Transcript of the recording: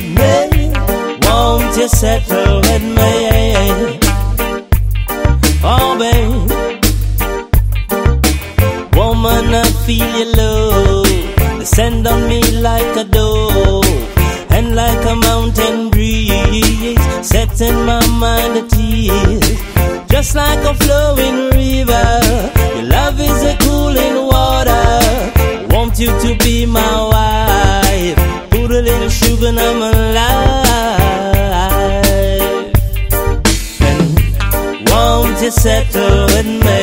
with me? Won't you settle with me? Oh, babe. Woman, I feel your love. Descend on me like a dove, and like a mountain breeze, setting my mind at ease. Just like a flowing river, your love is a cooling water. Want you to be my wife, put a little sugar in my life. And won't you settle with me?